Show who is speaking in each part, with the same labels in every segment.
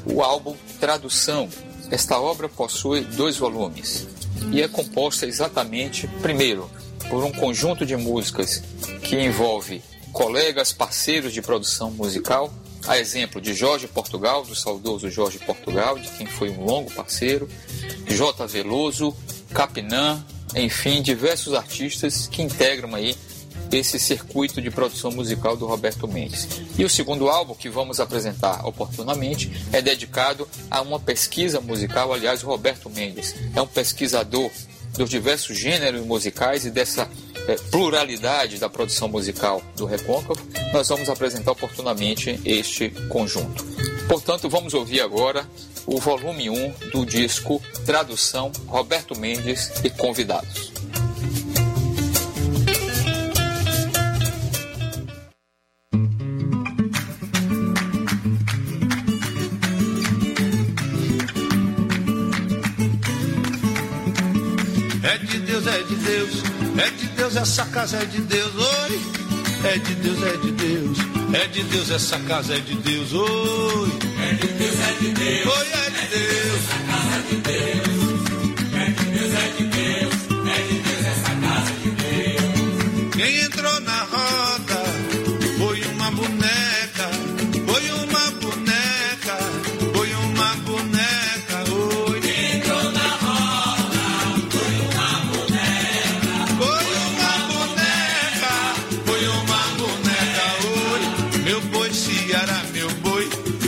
Speaker 1: o álbum Tradução. Esta obra possui 2 volumes e é composta exatamente, primeiro, por um conjunto de músicas que envolve colegas, parceiros de produção musical, a exemplo de Jorge Portugal, do saudoso Jorge Portugal, de quem foi um longo parceiro, J. Veloso, Capinã, enfim, diversos artistas que integram aí esse circuito de produção musical do Roberto Mendes. E o segundo álbum, que vamos apresentar oportunamente, é dedicado a uma pesquisa musical. Aliás, o Roberto Mendes é um pesquisador dos diversos gêneros musicais e dessa pluralidade da produção musical do Recôncavo. Nós vamos apresentar oportunamente este conjunto. Portanto, vamos ouvir agora o volume 1 do disco Tradução, Roberto Mendes e Convidados.
Speaker 2: É de Deus, é de Deus, é de Deus, essa casa é de Deus, oi. É de Deus, é de Deus, é de Deus, essa casa é de Deus, oi.
Speaker 3: É de Deus, é de Deus,
Speaker 2: oi, é de Deus,
Speaker 3: essa casa é de Deus. É de Deus, é de Deus, é de Deus, essa casa é de Deus.
Speaker 2: Quem entrou na roda foi uma boneca, foi uma boneca, foi uma boneca, oi.
Speaker 3: Quem entrou na roda foi uma boneca,
Speaker 2: Foi uma boneca, foi uma boneca, oi. Meu boi Ceará, meu boi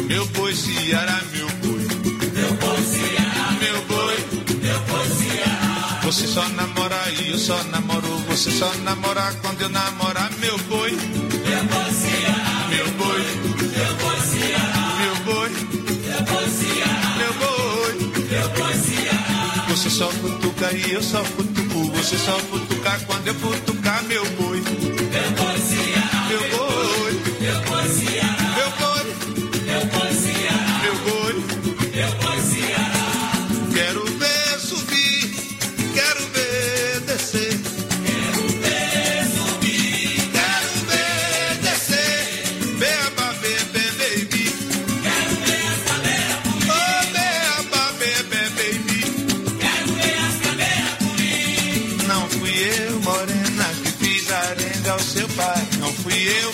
Speaker 2: Ceará, meu boi.
Speaker 3: meu boi Ceará,
Speaker 2: Meu boi,
Speaker 3: meu boi Ceará.
Speaker 2: você só namora e eu só namoro. Você só namora quando eu namorar, meu boi.
Speaker 3: Meu boi Ceará,
Speaker 2: Meu boi,
Speaker 3: meu boi Ceará,
Speaker 2: meu boi,
Speaker 3: meu boi Ceará,
Speaker 2: meu boi.
Speaker 3: meu boi Ceará.
Speaker 2: Você só futuca e eu só futuco. Você só futuca quando eu futucar, meu boi.
Speaker 3: Meu boi Ceará,
Speaker 2: Meu boi,
Speaker 3: meu boi Ceará,
Speaker 2: meu boi,
Speaker 3: meu boi Ceará,
Speaker 2: meu boi.
Speaker 3: meu boi Ceará.
Speaker 2: Quero ver subir, quero ver descer.
Speaker 3: Quero ver subir,
Speaker 2: Quero ver descer, beaba, bebê, baby.
Speaker 3: quero ver as cadeiras pulir,
Speaker 2: Oh, beaba, bebê, baby.
Speaker 3: quero ver as cadeiras pulir.
Speaker 2: Não fui eu, morena, que fiz arenga ao seu pai. Não fui eu,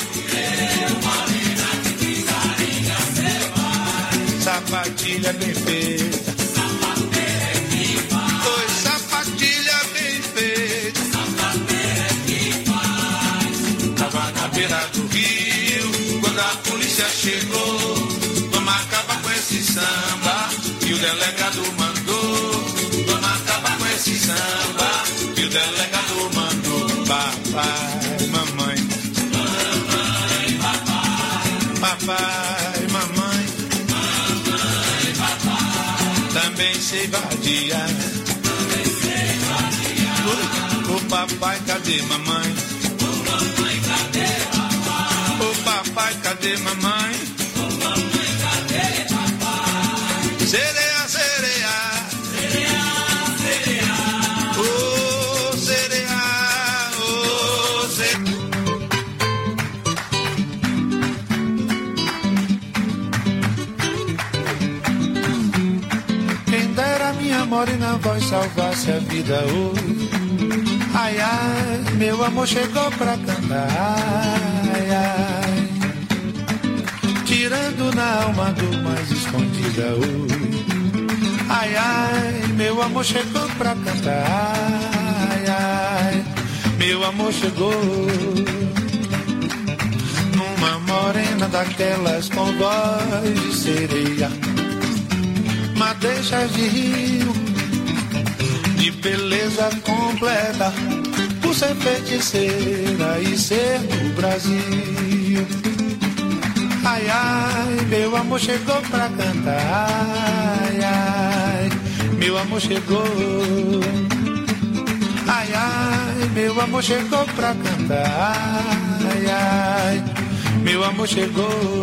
Speaker 3: Morena que fiz arenga ao seu pai.
Speaker 2: sapatilha bem feita.
Speaker 3: Sapateira que faz,
Speaker 2: Oi, sapatilha bem feita.
Speaker 3: sapateira que faz.
Speaker 2: Tava na beira do rio, quando a polícia chegou. Vamos acabar com esse samba, e o delegado mandou. Vamos acabar com esse samba, e o delegado mandou. Papai, mamãe,
Speaker 3: Mamãe, papai,
Speaker 2: papai, mamãe,
Speaker 3: mamãe, papai,
Speaker 2: também sei vadiar.
Speaker 3: também sei vadiar.
Speaker 2: Ô papai, cadê mamãe?
Speaker 3: Ô mamãe, cadê papai?
Speaker 2: Ô papai, cadê mamãe?
Speaker 3: Ô mamãe, cadê papai?
Speaker 2: Sereia, sereia,
Speaker 3: Sereia, sereia,
Speaker 2: ô sereia, ô sereia. Quem dera minha morena voz salvasse a vida hoje. Ai, ai, meu amor chegou pra cantar. Ai, ai, tirando na alma do mais escondida hoje. Ai, ai, meu amor chegou pra cantar. Ai, ai, meu amor chegou. Numa morena daquelas com voz de sereia, madeixas de rio, de beleza completa, por ser feiticeira e ser do Brasil. Ai, ai, meu amor chegou pra cantar. Ai, ai, meu amor chegou. Ai, ai, meu amor chegou pra cantar. Ai, ai, meu amor chegou.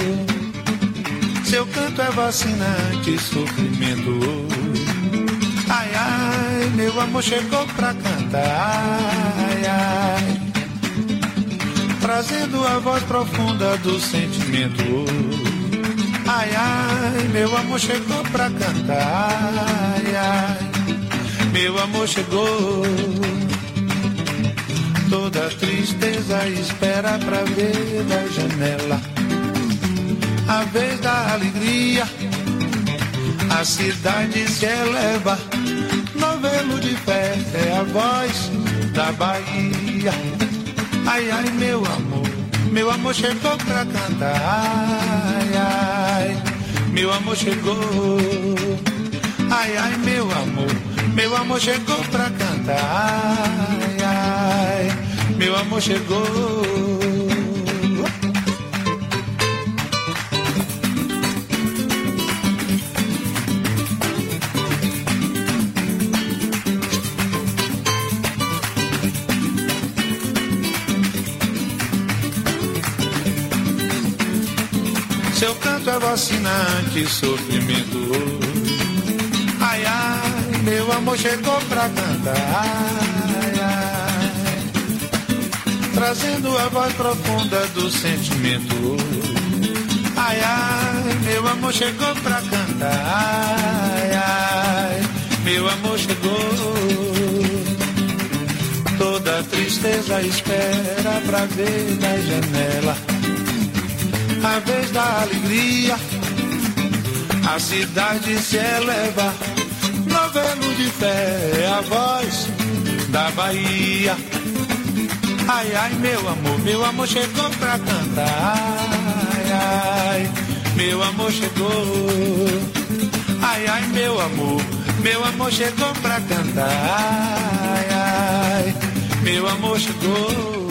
Speaker 2: Seu canto é vacinante, sofrimento. Ai, ai, meu amor chegou pra cantar. Ai, ai, trazendo a voz profunda do sentimento.
Speaker 4: Ai, ai, meu amor chegou pra cantar. Ai, ai, meu amor chegou. Toda tristeza espera pra ver da janela a vez da alegria. A cidade se eleva, novelo de fé é a voz da Bahia. Ai, ai, meu amor chegou pra cantar. Ai, ai, meu amor chegou. Ai, ai, meu amor chegou pra cantar. Ai, ai, meu amor chegou. Seu canto é vacinante, sofrimento. Ai, ai, meu amor chegou pra cantar. Ai, ai, trazendo a voz profunda do sentimento. Ai, ai, meu amor chegou pra cantar. Ai, ai, meu amor chegou. Toda tristeza espera pra ver na janela a vez da alegria. A cidade se eleva, novelo de fé é a voz da Bahia. Ai, ai, meu amor chegou pra cantar. Ai, ai, meu amor chegou. Ai, ai, meu amor chegou pra cantar. Ai, ai, meu amor chegou.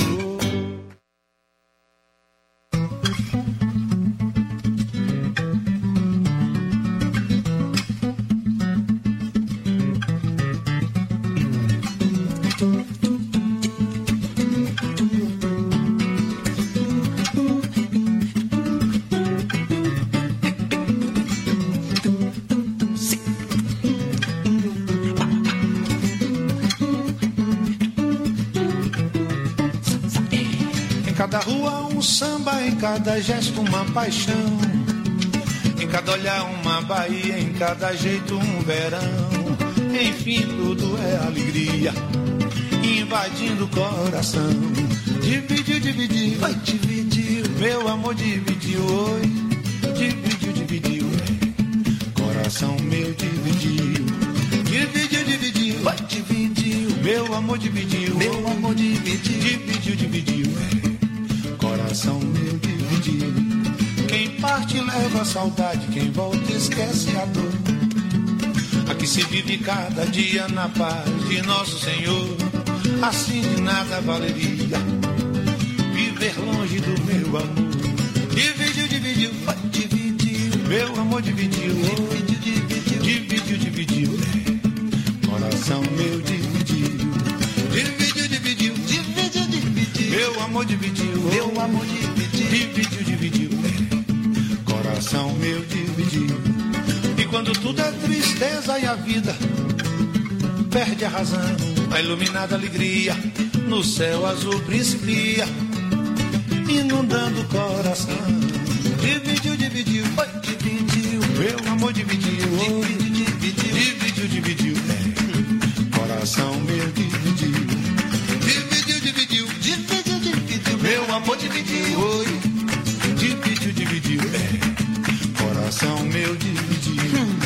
Speaker 4: Em cada gesto uma paixão, em cada olhar uma Bahia, em cada jeito um verão. Enfim, tudo é alegria, invadindo o coração. Dividiu, dividiu, vai dividir, meu amor dividiu, oi. Dividiu, dividiu, coração meu dividiu. Dividiu, dividiu, vai dividiu, meu amor dividiu, meu amor dividiu. Dividiu, dividiu, coração meu dividiu. Quem parte leva a saudade, quem volta esquece a dor. Aqui se vive cada dia na paz de nosso Senhor. Assim de nada valeria viver longe do meu amor. Dividiu, dividiu, vai dividiu, meu amor dividiu. Dividiu, dividiu, coração meu dividiu. Dividiu, dividiu, meu amor dividiu, meu amor dividiu. Dividiu, dividiu, coração meu dividiu. E quando tudo é tristeza e a vida perde a razão, a iluminada alegria no céu azul principia, inundando o coração. Dividiu, dividiu, oi, dividiu, meu amor dividiu. Dividiu, dividiu, coração meu dividiu. Dividiu, dividiu, meu amor dividiu, oi. Dividiu, dividiu, coração meu dividiu.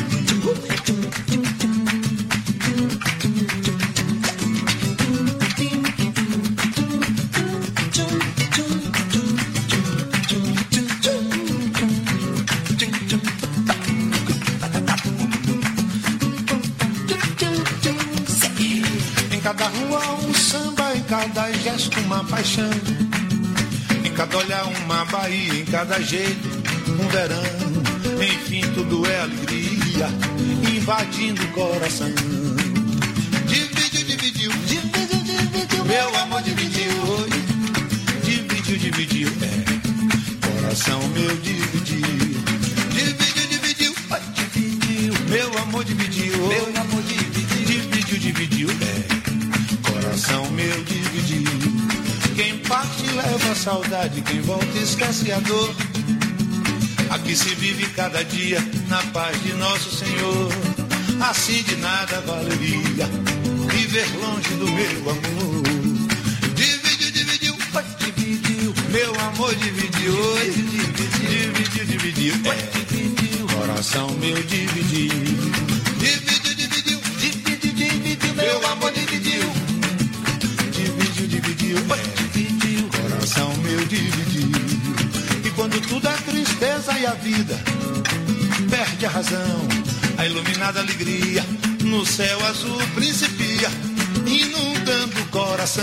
Speaker 4: Em cada rua um samba, em cada gesto uma paixão. Em cada olhar uma Bahia, em cada jeito um verão. Enfim, tudo é alegria, invadindo o coração. Dividiu, dividiu, dividiu, dividiu, meu amor dividiu, oi. Dividiu, dividiu, coração meu dividiu. Dividiu, dividiu, oi, dividiu, meu amor dividiu, meu amor dividiu. Dividiu, dividiu, coração meu dividiu. Quem parte leva a saudade, quem volta esquece a dor. Aqui se vive cada dia na paz de nosso Senhor. Assim de nada valeria viver longe do meu amor. Dividiu, meu amor dividiu. Dividiu, coração meu dividiu. Dividiu, meu amor dividiu. Dividiu, coração meu dividiu. E quando tudo é tristeza e a vida perde a razão, a iluminada alegria no céu azul principia, inundando o coração.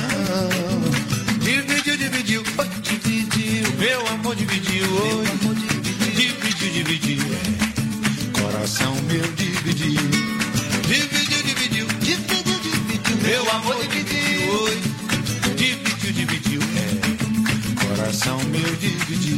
Speaker 4: Dividiu, meu amor dividiu. Dividiu, coração meu dividiu. Dividiu, meu amor dividiu. Dividiu, coração meu dividiu.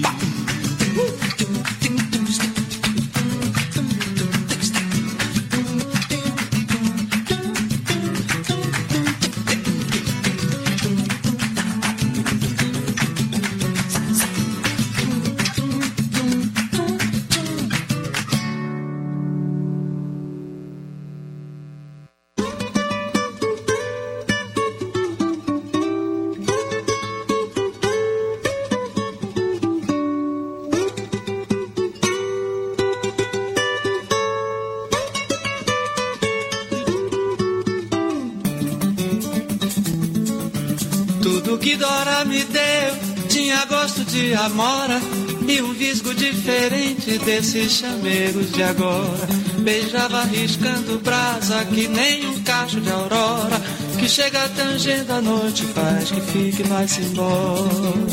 Speaker 5: Tudo que Dora me deu tinha gosto de amora e um visgo diferente desses chamegos de agora. Beijava riscando brasa que nem um cacho de aurora, que chega tangendo a noite, faz que fique e vai-se embora.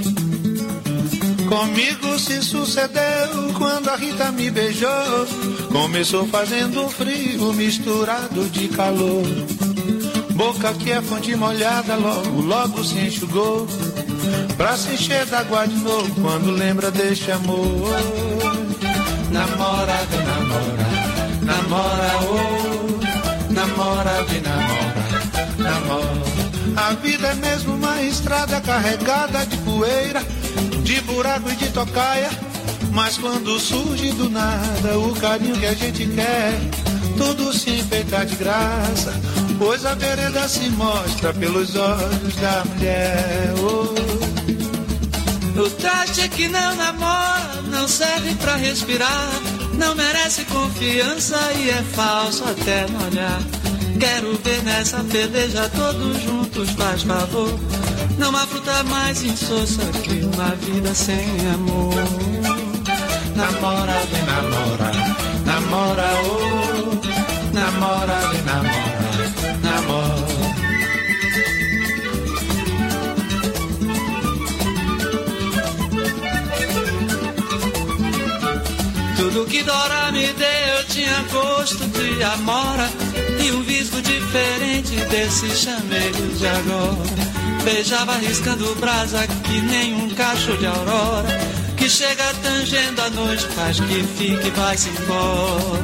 Speaker 4: Comigo se sucedeu quando a Rita me beijou. Começou fazendo um frio misturado de calor. Boca que é fonte molhada, logo se enxugou, pra se encher d'água de novo quando lembra deste amor.
Speaker 5: Namora, vem namora, oh, namora, vem namora.
Speaker 4: A vida é mesmo uma estrada carregada de poeira, de buraco e de tocaia, mas quando surge do nada o carinho que a gente quer, tudo se enfeita de graça, pois a vereda se mostra pelos olhos da mulher.
Speaker 5: O traste que não namora não serve pra respirar, não merece confiança e é falso até no olhar. Quero ver nessa peleja todos juntos, faz favor. Não há fruta mais insossa que uma vida sem amor.
Speaker 4: Namora, vem namora, oh, namora, vem namora.
Speaker 5: Tudo que Dora me deu tinha gosto de amora e um visgo diferente desses chamegos de agora. Beijava riscando brasa que nem um cacho de aurora, que chega tangendo a noite, faz que fique e vai-se embora.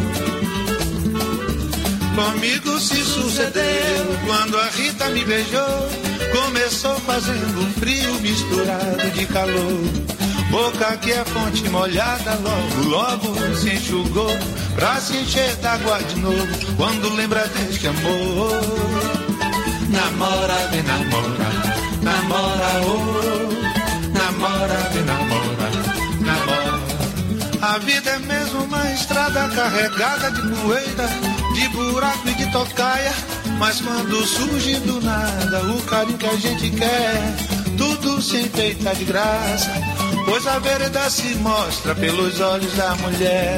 Speaker 4: Comigo se sucedeu quando a Rita me beijou. Começou fazendo um frio misturado de calor. Boca que é fonte molhada, logo se enxugou, pra se encher d'água de novo quando lembra deste amor.
Speaker 5: Namora, vem namora, oh, namora, vem namora.
Speaker 4: A vida é mesmo uma estrada carregada de poeira, de buraco e de tocaia, mas quando surge do nada o carinho que a gente quer, tudo se enfeita de graça, pois a vereda se mostra pelos olhos da mulher.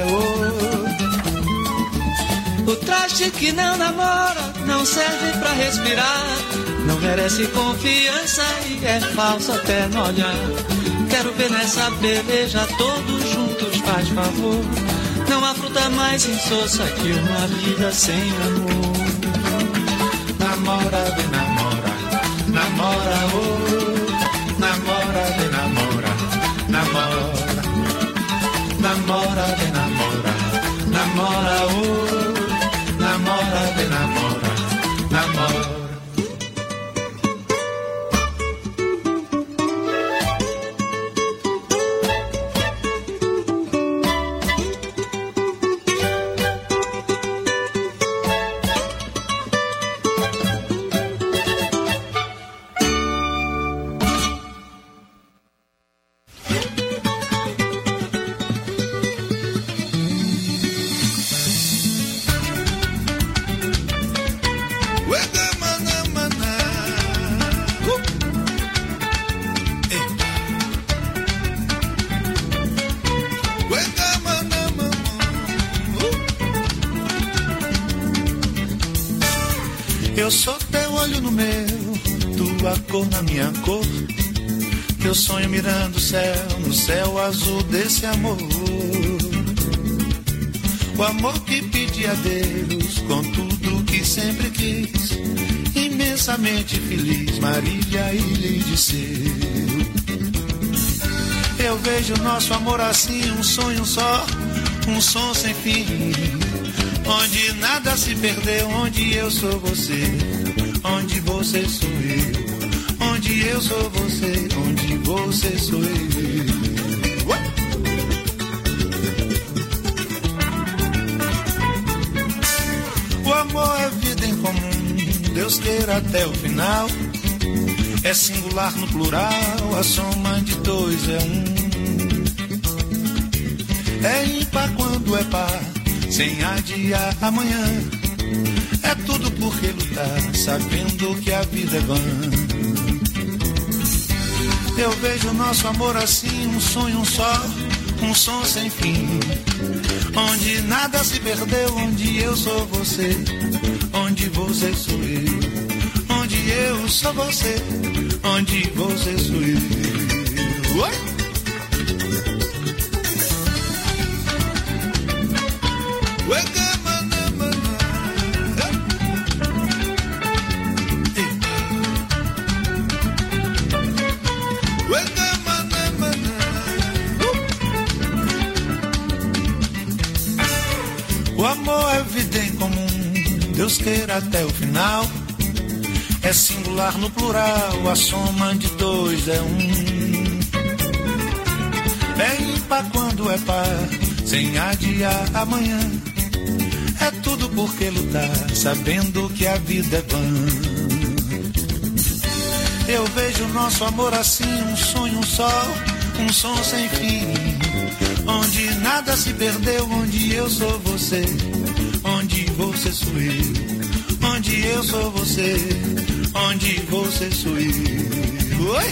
Speaker 5: O traste que não namora não serve pra respirar, não merece confiança e é falso até no olhar. Quero ver nessa peleja todos juntos, faz favor. Não há fruta mais insossa que uma vida sem amor.
Speaker 4: Namora, vem namora, oh, namora, vem namora. Namora, vem namora, oh, namora, vem namora. Eu sou teu olho no meu, tua cor na minha cor. Eu sonho mirando o céu, no céu azul desse amor. O amor que pedi a Deus, com tudo que sempre quis. Imensamente feliz, Marília, ilha de seu. Eu vejo nosso amor assim, um sonho só, um som sem fim. Onde nada se perdeu, onde eu sou você, onde você sou eu. Onde eu sou você, onde você sou eu. O amor é vida em comum, Deus queira até o final. É singular no plural, a soma de dois é um. É ímpar quando é par, sem adiar amanhã. É tudo porque lutar, sabendo que a vida é vã. Eu vejo nosso amor assim, um sonho só, um som sem fim. Onde nada se perdeu, onde eu sou você, onde você sou eu. Onde eu sou você, onde você sou eu. Oi? O amor é vida em comum, Deus queira até o final. É singular no plural, a soma de dois é um. É ímpar quando é par, sem adiar amanhã. É tudo porque lutar, sabendo que a vida é vã. Eu vejo nosso amor assim, um sonho só, um som sem fim. Onde nada se perdeu, onde eu sou você, onde você sou eu. Onde eu sou você, onde você sou eu. Oi?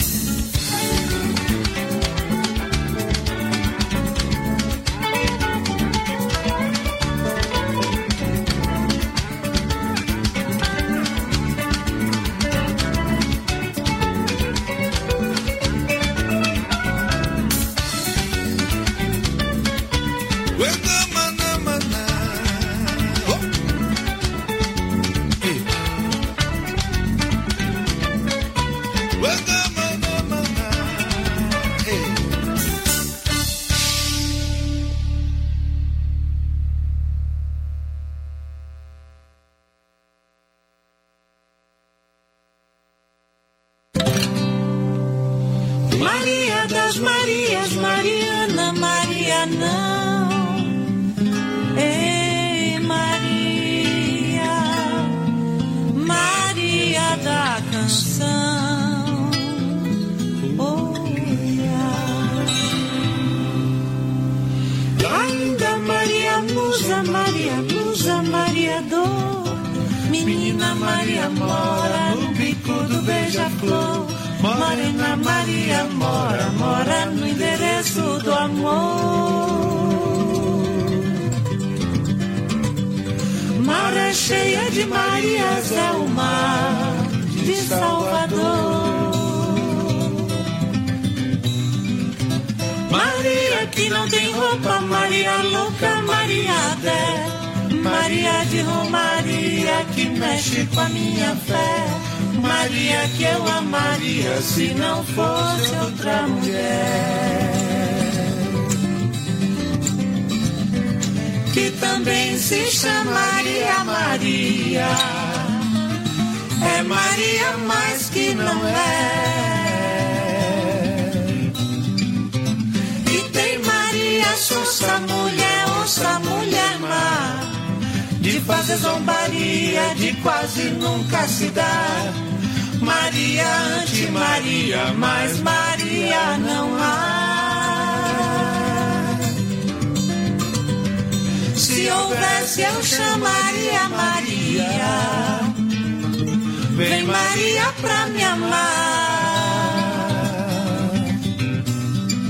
Speaker 6: Maria das Marias, Mariana, Maria não. Ei, Maria, Maria da canção. Olha. Ainda Maria Musa, Maria Musa, Maria Dor. Menina Maria mora no bico do beija-flor. Morena Maria mora, mora no endereço do amor. Maré cheia de Marias é o mar de Salvador. Maria que não tem roupa, Maria louca, Maria Dé. Maria de Romaria que mexe com a minha fé. Maria que eu amaria se não fosse outra mulher. Que também se chamaria Maria. É Maria, mas que não é. E tem Maria Sousa, mulher onça, mulher má. De fazer zombaria, de quase nunca se dar. Maria anti-Maria, mas Maria não há. Se houvesse eu chamaria Maria. Vem Maria pra me amar.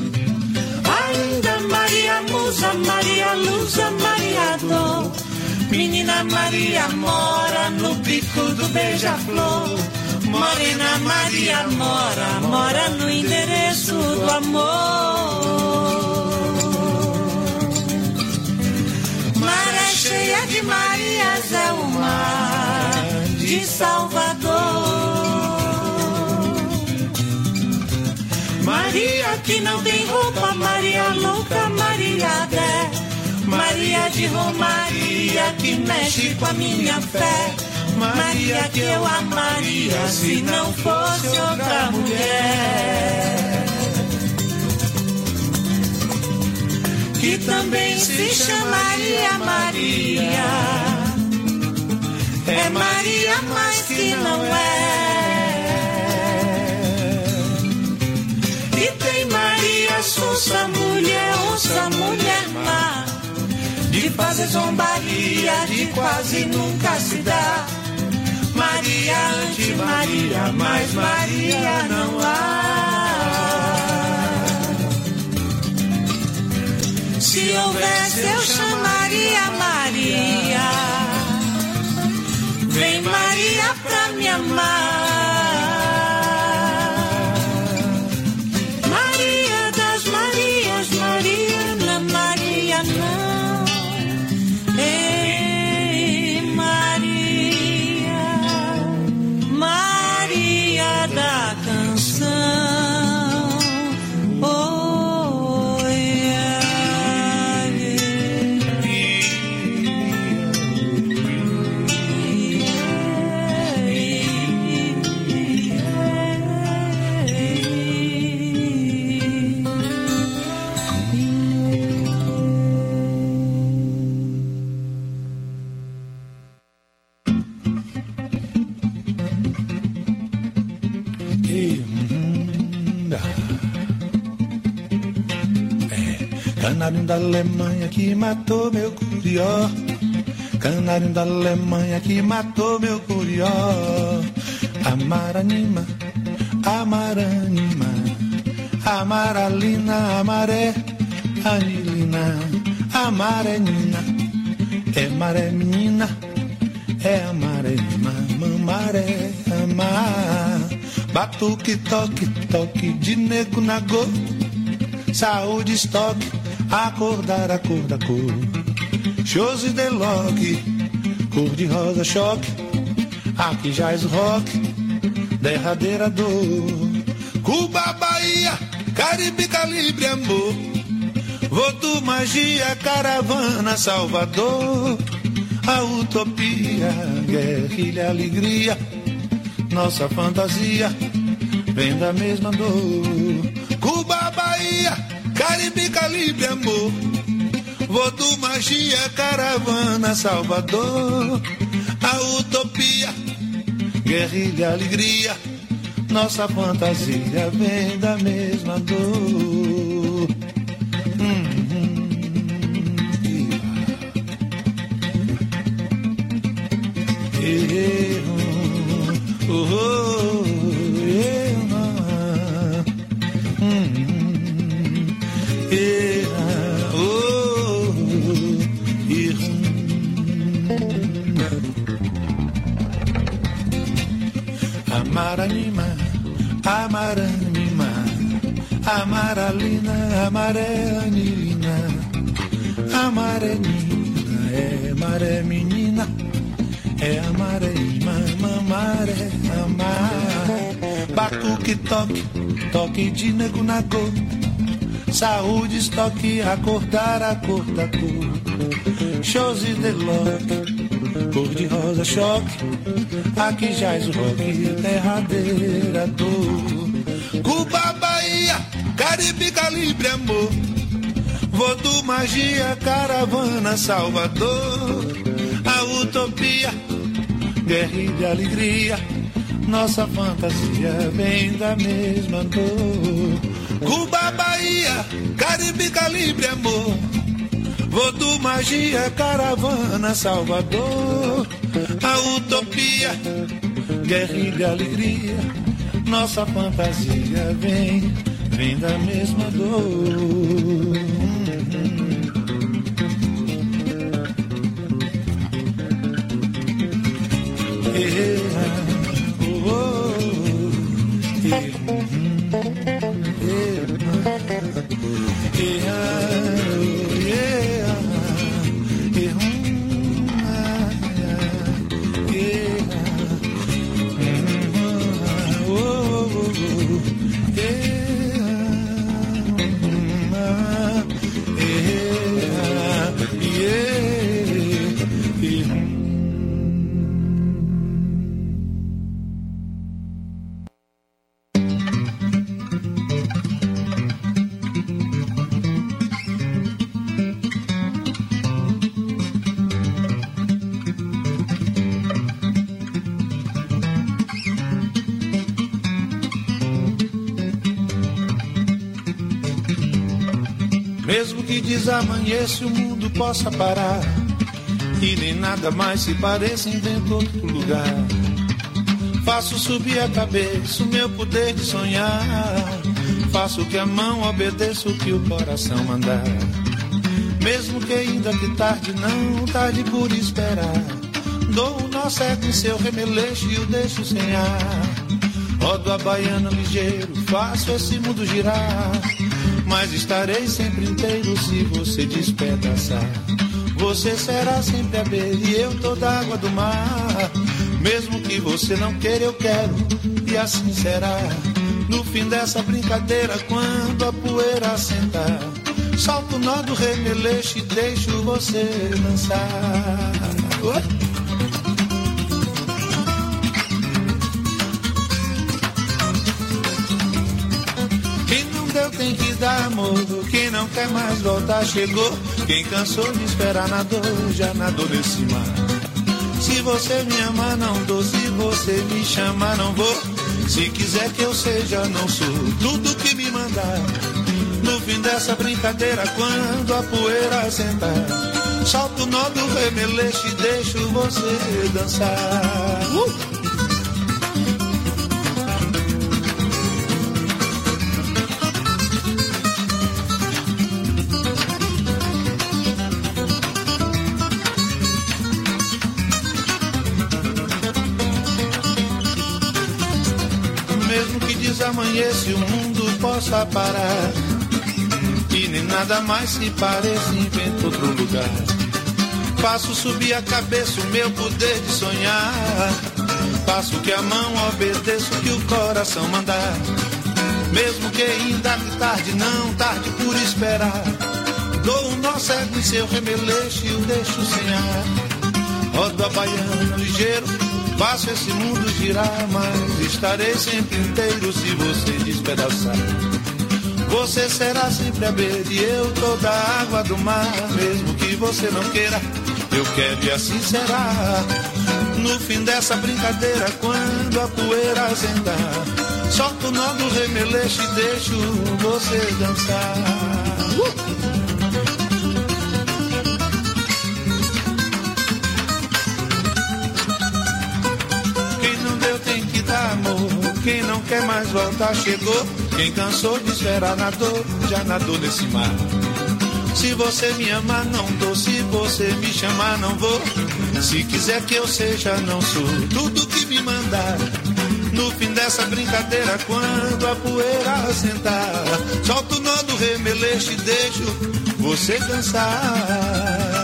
Speaker 6: Ainda Maria Musa, Maria Lusa, Maria Dor. Menina Maria mora no bico do beija-flor. Morena Maria mora no endereço do amor. Maré cheia de Marias é o mar de Salvador. Maria que não tem roupa, Maria louca, Maria Dé. Maria de Romaria que mexe com a minha fé. Maria que eu amaria se não fosse outra mulher. Que também se chamaria Maria. É Maria, mas que não é. E tem Maria Sonsa, mulher onça, mulher má, de fazer zombaria, de quase nunca se dá. Maria anti-Maria, mas Maria não há. Se houvesse eu chamaria Maria. Vem Maria pra me amar. Maria das Marias, Mariana, Maria não. Ei, Maria, Maria da canção. Oh, yeah,
Speaker 4: Canário da Alemanha que matou meu curió. Canário da Alemanha que matou meu curió. Amaranima, amaranima, amaralina, amaré, anilina, amarenina. É maré menina, é amarelima, mamaré, amar. Batuque, toque, toque de nego na go. Saúde, estoque, acordar, a cor da cor. Shows e deloque, cor de rosa, choque. Aqui jaz rock, derradeira dor. Cuba, Bahia, Caribe, Calibre, amor. Voto, magia, caravana, Salvador. A utopia, guerrilha, alegria. Nossa fantasia vem da mesma dor. Cuba, Bahia, Caribe, Calibre, amor. Voto, magia, caravana, Salvador. A utopia, guerrilha, alegria. Nossa fantasia vem da mesma dor. Amaranima, amaranima, amaralina, amarelanina, amarenina, é maré menina, é amarelima, mamaré, amar. Batuque, toque, toque de nego na cor. Saúde, estoque, acordar, a cor da cor. Shows e deloque, cor de rosa, choque. Aqui jaz o rock, derradeira dor. Cuba, Bahia, Caribe, Calibre, amor. Voto, magia, caravana, Salvador. A utopia, guerrilha, alegria. Nossa fantasia vem da mesma dor. Cuba, Bahia, Caribe, Calibre, amor. Voto, magia, caravana, Salvador. A utopia, guerrilha, alegria. Nossa fantasia vem da mesma dor. Mesmo que desamanheça o mundo possa parar e nem nada mais se pareça, invento outro lugar. Faço subir a cabeça o meu poder de sonhar. Faço que a mão obedeça o que o coração mandar. Mesmo que ainda que tarde, não tarde por esperar. Dou o nó cego em seu remeleixo e o deixo sem ar. Rodo a baiana ligeiro, faço esse mundo girar. Mas estarei sempre inteiro se você despedaçar. Você será sempre a beira e eu toda a água do mar. Mesmo que você não queira, eu quero, e assim será. No fim dessa brincadeira, quando a poeira assentar, solto o nó do remeleixo e deixo você dançar. Quem não deu tem que dar amor, quem não quer mais voltar chegou. Quem cansou de esperar nadou, já nadou nesse mar. Se você me amar não dou, se você me chamar não vou. Se quiser que eu seja, não sou tudo que me mandar. No fim dessa brincadeira, quando a poeira sentar, solto o nó do remeleixo e deixo você dançar. Mesmo que desamanheça e o mundo possa parar e nem nada mais se pareça, invento outro lugar. Faço subir a cabeça o meu poder de sonhar. Faço que a mão obedeça o que o coração mandar. Mesmo que ainda que tarde, não tarde por esperar. Dou um nó cego em seu remeleixo e o deixo sem ar. Rodo a baiana ligeiro, faço esse mundo girar. Mas estarei sempre inteiro se você despedaçar. Você será sempre a beira e eu toda a água do mar. Mesmo que você não queira, eu quero e assim será. No fim dessa brincadeira, quando a poeira assentar, solto o nó do remeleixo e deixo você dançar. Quem não deu tem que dar amor, quem não quer mais voltar chegou. Quem cansou de esperar nadou, já nadou nesse mar. Se você me amar não dou, se você me chamar não vou. Se quiser que eu seja, não sou tudo que me mandar. No fim dessa brincadeira, quando a poeira assentar, solto o nó do remeleixo e deixo você dançar.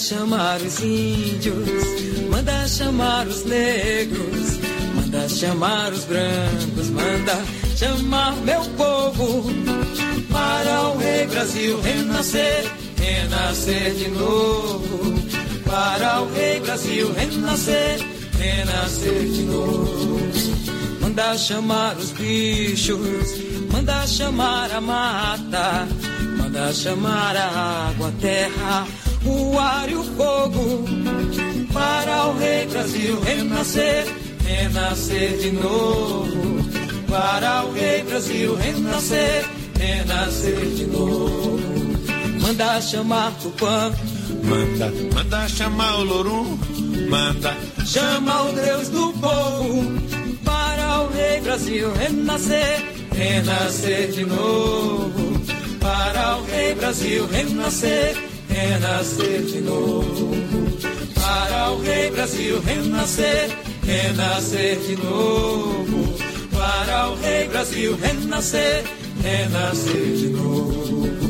Speaker 5: chamar os índios, manda chamar os negros, manda chamar os brancos, manda chamar meu povo para o rei Brasil renascer, renascer de novo. Para o rei Brasil renascer, renascer de novo. Manda chamar os bichos, manda chamar a mata, manda chamar a água, a terra, o ar e o fogo. Para o rei Brasil renascer, renascer de novo. Para o rei Brasil renascer, renascer de novo. Manda chamar Tupã,
Speaker 4: manda chamar o Lorum, manda
Speaker 5: chama o Deus do povo. Para o rei Brasil renascer, renascer de novo. Para o rei Brasil renascer, renascer de novo. Para o rei Brasil renascer, renascer de novo. Para o rei Brasil renascer, renascer de novo.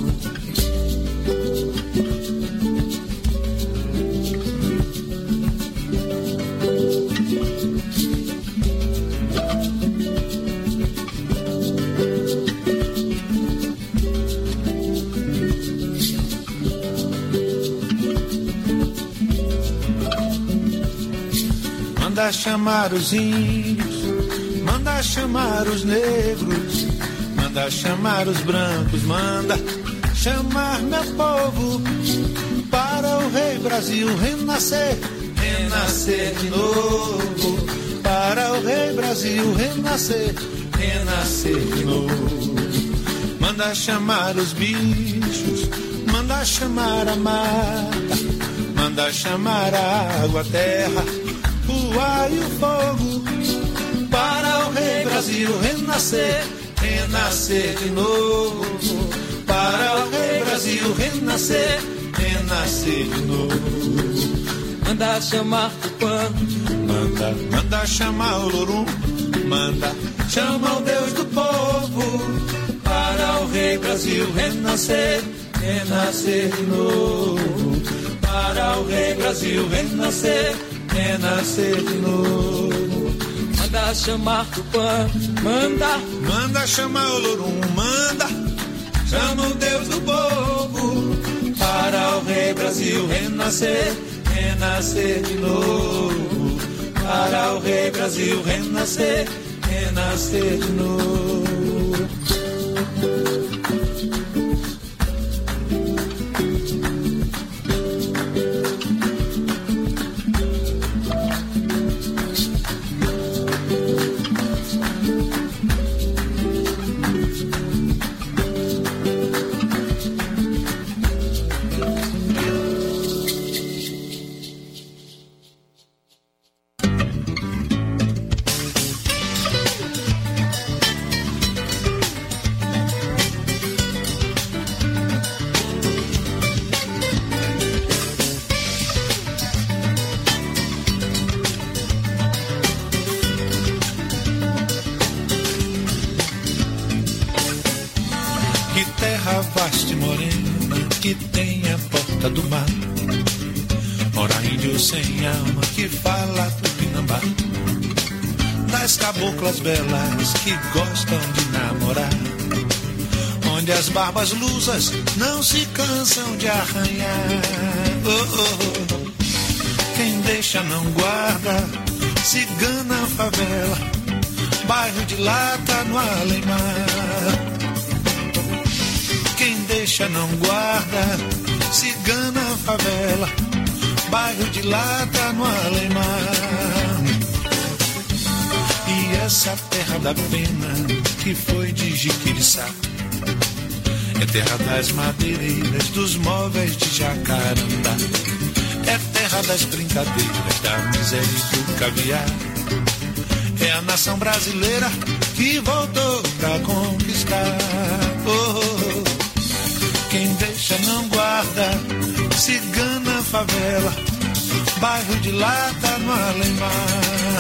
Speaker 4: Manda chamar os índios, manda chamar os negros, manda chamar os brancos, manda chamar meu povo para o rei Brasil renascer, renascer de novo. Para o rei Brasil renascer, renascer de novo. Manda chamar os bichos, manda chamar a mata, manda chamar a água, a terra, o ar e o fogo. Para o rei Brasil renascer, renascer de novo. Para o rei Brasil renascer, renascer de novo.
Speaker 5: Manda chamar Tupã,
Speaker 4: manda chamar o Lorum, manda chama o Deus do povo.
Speaker 5: Para o rei Brasil renascer, renascer de novo. Para o rei Brasil renascer, renascer de novo. Manda chamar Tupã,
Speaker 4: manda chamar o Lorum, manda chama o Deus do povo.
Speaker 5: Para o rei Brasil renascer, renascer de novo. Para o rei Brasil renascer, renascer de novo.
Speaker 4: Vasta e morena que tem a porta do mar, mora índio sem alma que fala tupinambá, das caboclas belas que gostam de namorar, onde as barbas lusas não se cansam de arranhar. Oh, oh, oh. Quem deixa não guarda, cigana favela, bairro de lata no além-mar. Quem deixa não guarda, cigana favela, bairro de lata no além-mar. E essa terra da pena que foi de Jiquiriçá é terra das madeireiras, dos móveis de jacarandá, é terra das brincadeiras, da miséria e do caviar. É a nação brasileira que voltou pra conquistar. Oh, oh, oh. Quem deixa não guarda, cigana favela, bairro de lata no além-mar.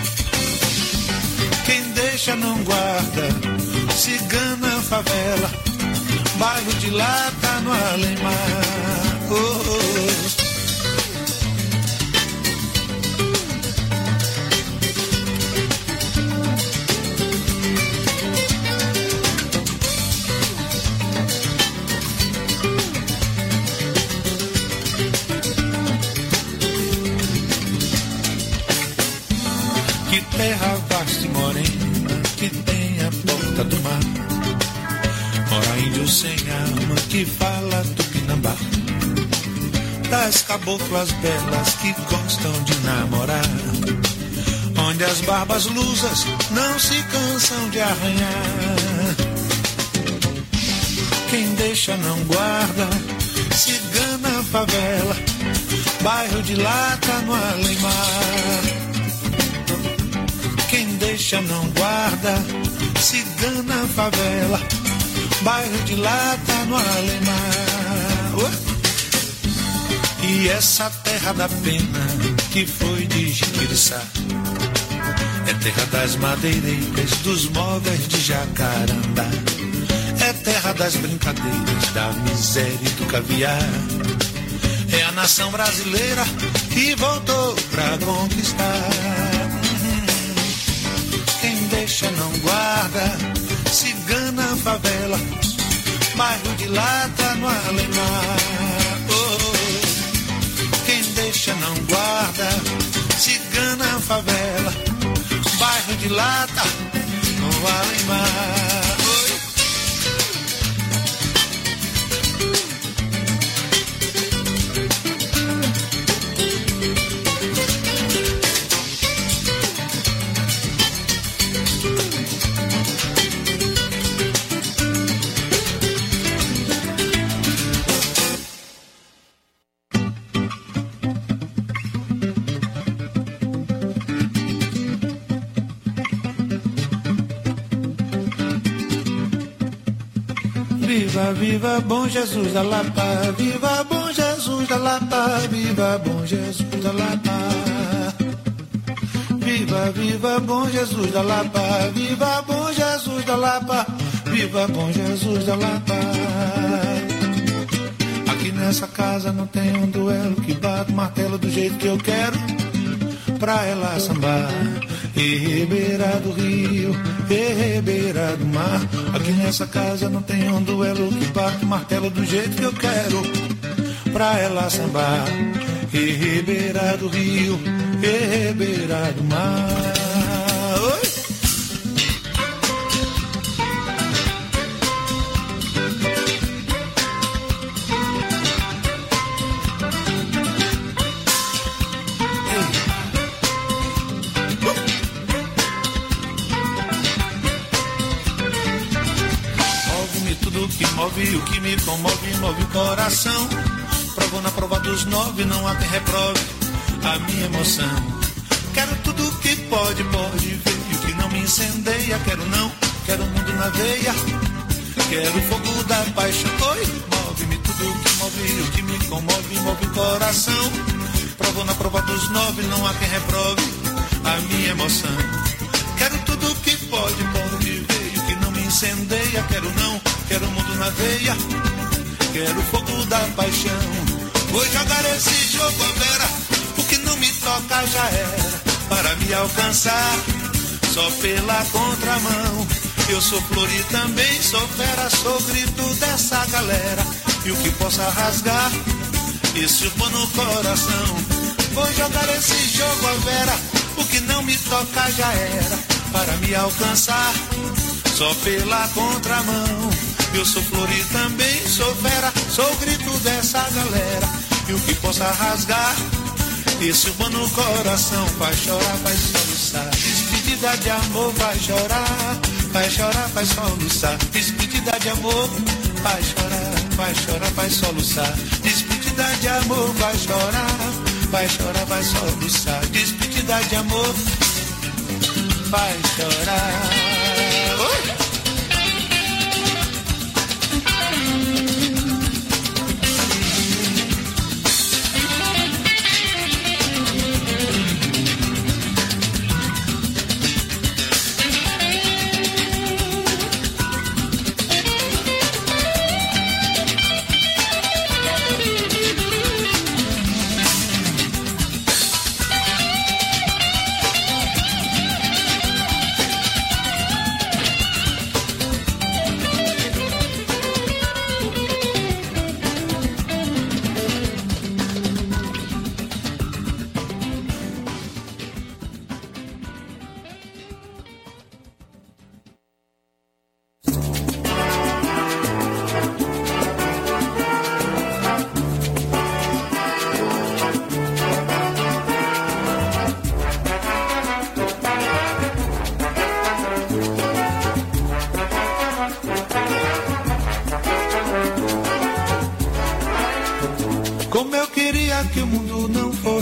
Speaker 4: Quem deixa não guarda, cigana favela, bairro de lata no além-mar. Oh, oh, oh. Que terra vasta e morena, que tem a porta do mar. Mora índio sem alma, que fala tupinambá. Das caboclas belas que gostam de namorar. Onde as barbas lusas não se cansam de arranhar. Quem deixa não guarda, cigana favela, bairro de lata no além-mar. Quem deixa não guarda, cigana favela, bairro de lata no além-mar. E essa terra da pena que foi de Jiquiriçá é terra das madeireiras, dos móveis de jacarandá. É terra das brincadeiras, da miséria e do caviar. É a nação brasileira que voltou pra conquistar. Quem deixa não guarda, cigana favela, bairro de lata no além-mar. Oh, quem deixa não guarda, cigana favela, bairro de lata no além-mar. Viva, viva, bom Jesus da Lapa, viva, bom Jesus da Lapa, viva, bom Jesus da Lapa. Viva, viva, bom Jesus da Lapa, viva, bom Jesus da Lapa, viva, bom Jesus da Lapa. Aqui nessa casa não tem um duelo que bate o martelo do jeito que eu quero, pra ela sambar. E beira do rio, e beira do mar. Aqui nessa casa não tem um duelo que bate o martelo do jeito que eu quero, pra ela sambar. E beira do rio, e beira do mar. Oi! Move o que me comove, move o coração. Provo na prova dos 9, não há quem reprove a minha emoção. Quero tudo que pode ver, e o que não me incendeia. Quero não, quero o mundo na veia. Quero o fogo da paixão. Oi, move-me tudo que move, o que me comove, move o coração. Provo na prova dos 9, não há quem reprove a minha emoção. Quero tudo que pode ver, e o que não me incendeia. Quero não, quero o mundo na veia, quero o fogo da paixão. Vou jogar esse jogo à vera, o que não me toca já era para me alcançar, só pela contramão. Eu sou flor e também sou fera, sou grito dessa galera, e o que possa rasgar esse pano no coração. Vou jogar esse jogo à vera, o que não me toca já era para me alcançar, só pela contramão. Eu sou flor e também sou fera, sou o grito dessa galera, e o que possa rasgar esse humano coração. Vai chorar, vai soluçar, despedida de amor. Vai chorar, vai soluçar, despedida de amor. Vai chorar, vai soluçar, despedida de amor. Vai chorar, vai soluçar, despedida de amor. Vai chorar. Oi!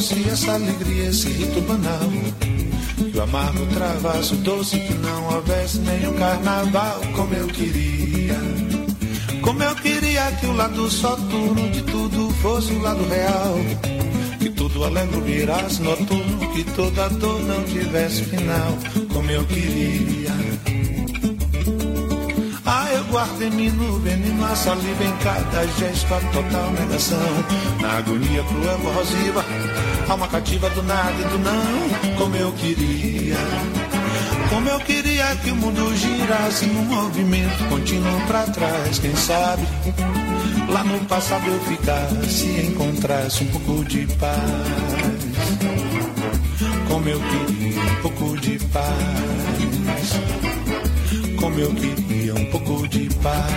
Speaker 4: fosse essa alegria, esse rito banal, que o amargo travasse o doce, que não houvesse nenhum carnaval. Como eu queria que o lado soturno de tudo fosse o lado real, que tudo alegre virasse noturno, que toda dor não tivesse final. Como eu queria. Eu guardo em mim no veneno, a saliva em cada gesto, a total negação. Na agonia cruel, corrosiva, alma cativa do nada e do não. Como eu queria que o mundo girasse num movimento contínuo pra trás. Quem sabe lá no passado eu ficasse e encontrasse um pouco de paz. Como eu queria um pouco de paz. Como eu queria um pouco de paz.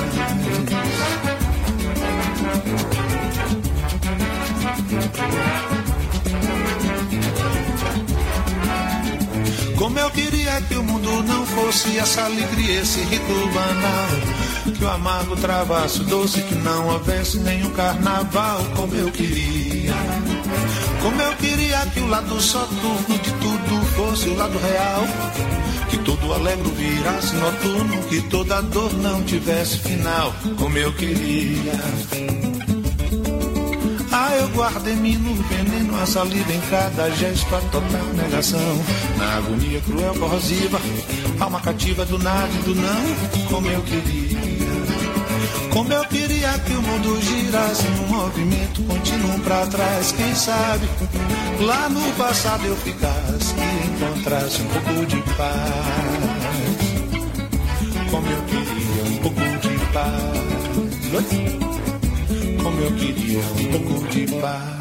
Speaker 4: Como eu queria que o mundo não fosse essa alegria, esse rito banal, que o amargo travasse o doce, que não houvesse nenhum carnaval. Como eu queria que o lado soturno de tudo fosse o lado real, que todo alegre virasse noturno, que toda dor não tivesse final. Como eu queria. Eu guardo em mim no veneno, a saliva em cada gesto, a total negação. Na agonia cruel, corrosiva, alma cativa do nada e do não. Como eu queria que o mundo girasse num movimento contínuo pra trás. Quem sabe lá no passado eu ficasse e encontrasse um pouco de paz. Como eu queria um pouco de paz. Como eu queria um pouco de paz.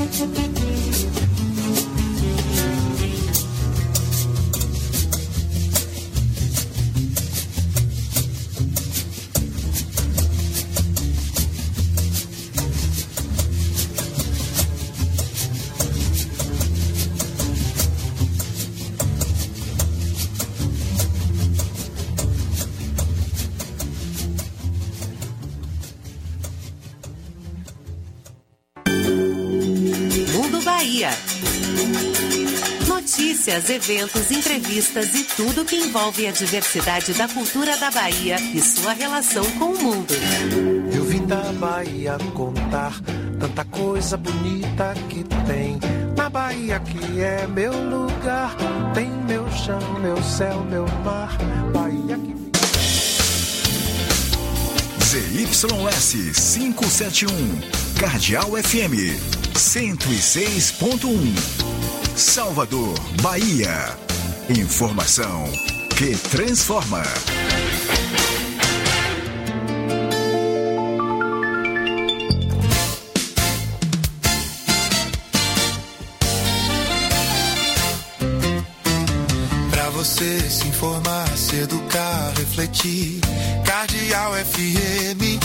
Speaker 7: Notícias, eventos, entrevistas e tudo que envolve a diversidade da cultura da Bahia e sua relação com o mundo.
Speaker 8: Eu vim da Bahia contar tanta coisa bonita que tem. Na Bahia que é meu lugar, tem meu chão, meu céu, meu mar. Bahia que...
Speaker 9: ZYS 571, Cardeal FM 106.1, Salvador, Bahia. Informação que transforma.
Speaker 4: Pra você se informar, se educar, refletir. Cardeal FM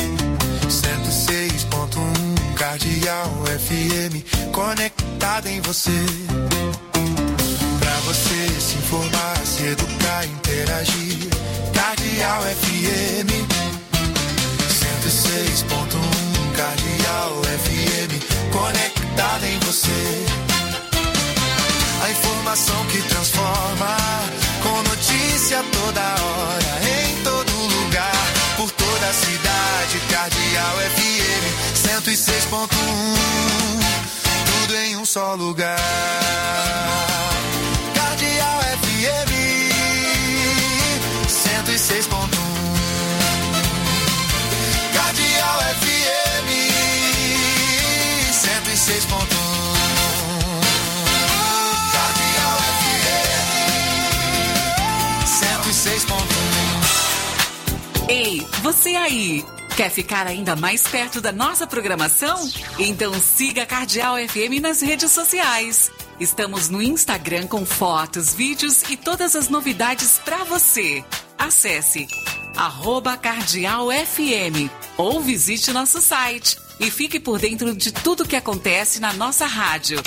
Speaker 4: 106.1, Cardeal FM, conectado em você. Pra você se informar, se educar, interagir. Cardeal FM 106.1, Cardeal FM, conectado em você. A informação que transforma, com notícia toda hora, em todo lugar, por toda a cidade. Cardeal FM 106.1, tudo em um só lugar. Cardeal FM 106.1, Cardeal FM 106.1.
Speaker 7: Ei, você aí! Quer ficar ainda mais perto da nossa programação? Então siga a Cardeal FM nas redes sociais. Estamos no Instagram com fotos, vídeos e todas as novidades para você. Acesse @CardealFM ou visite nosso site e fique por dentro de tudo que acontece na nossa rádio.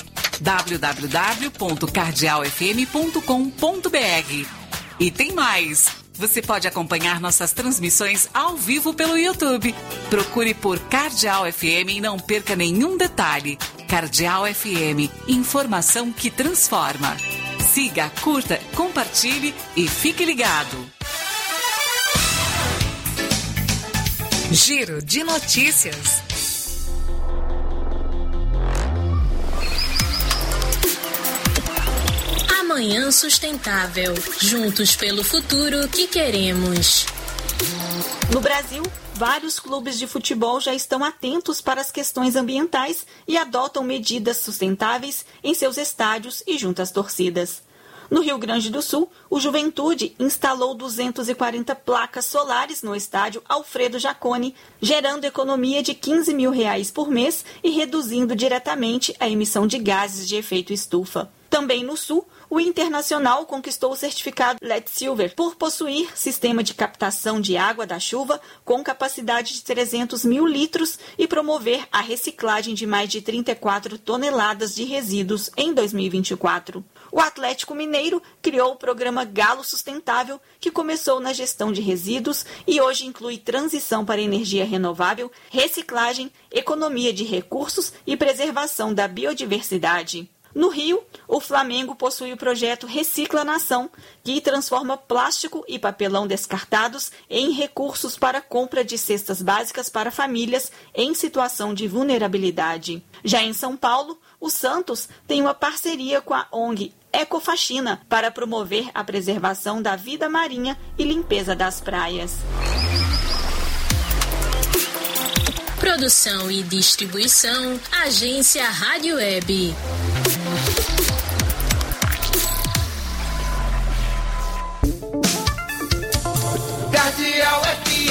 Speaker 7: www.cardealfm.com.br. E tem mais! Você pode acompanhar nossas transmissões ao vivo pelo YouTube. Procure por Cardeal FM e não perca nenhum detalhe. Cardeal FM, informação que transforma. Siga, curta, compartilhe e fique ligado.
Speaker 10: Giro de notícias. Amanhã Sustentável. Juntos pelo futuro que queremos.
Speaker 11: No Brasil, vários clubes de futebol já estão atentos para as questões ambientais e adotam medidas sustentáveis em seus estádios e junto às torcidas. No Rio Grande do Sul, o Juventude instalou 240 placas solares no estádio Alfredo Jaconi, gerando economia de R$15 mil por mês e reduzindo diretamente a emissão de gases de efeito estufa. Também no Sul, o Internacional conquistou o certificado LEED Silver por possuir sistema de captação de água da chuva com capacidade de 300 mil litros e promover a reciclagem de mais de 34 toneladas de resíduos em 2024. O Atlético Mineiro criou o programa Galo Sustentável, que começou na gestão de resíduos e hoje inclui transição para energia renovável, reciclagem, economia de recursos e preservação da biodiversidade. No Rio, o Flamengo possui o projeto Recicla Nação, que transforma plástico e papelão descartados em recursos para compra de cestas básicas para famílias em situação de vulnerabilidade. Já em São Paulo, o Santos tem uma parceria com a ONG Ecofaxina para promover a preservação da vida marinha e limpeza das praias.
Speaker 10: Produção e distribuição, Agência Rádio Web.
Speaker 2: Cardeal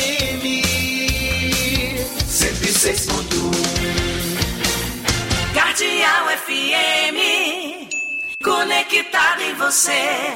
Speaker 2: FM 106.1.
Speaker 6: Cardeal FM, conectado em você.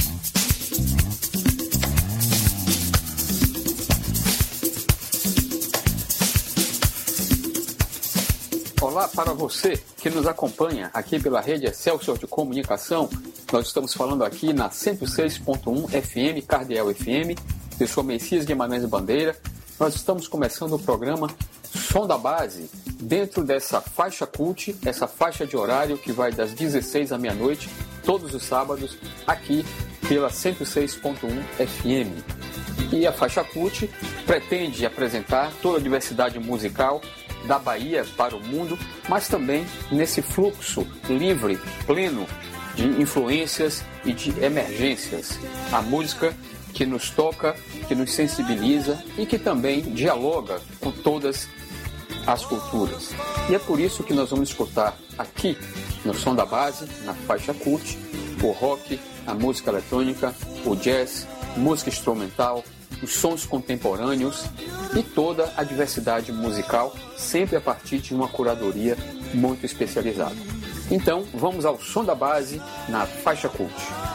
Speaker 1: Olá para você que nos acompanha aqui pela rede Excelsior de Comunicação. Nós estamos falando aqui na 106.1 FM, Cardeal FM. Eu sou Messias Guimarães Bandeira. Nós estamos começando o programa Som da Base, dentro dessa faixa cult, essa faixa de horário que vai das 16 à meia-noite, todos os sábados, aqui pela 106.1 FM. E a faixa cult pretende apresentar toda a diversidade musical da Bahia para o mundo, mas também nesse fluxo livre, pleno de influências e de emergências. A música que nos toca, que nos sensibiliza e que também dialoga com todas as culturas. E é por isso que nós vamos escutar aqui no Som da Base, na faixa cult, o rock, a música eletrônica, o jazz, música instrumental, os sons contemporâneos e toda a diversidade musical, sempre a partir de uma curadoria muito especializada. Então, vamos ao Som da Base na faixa cult.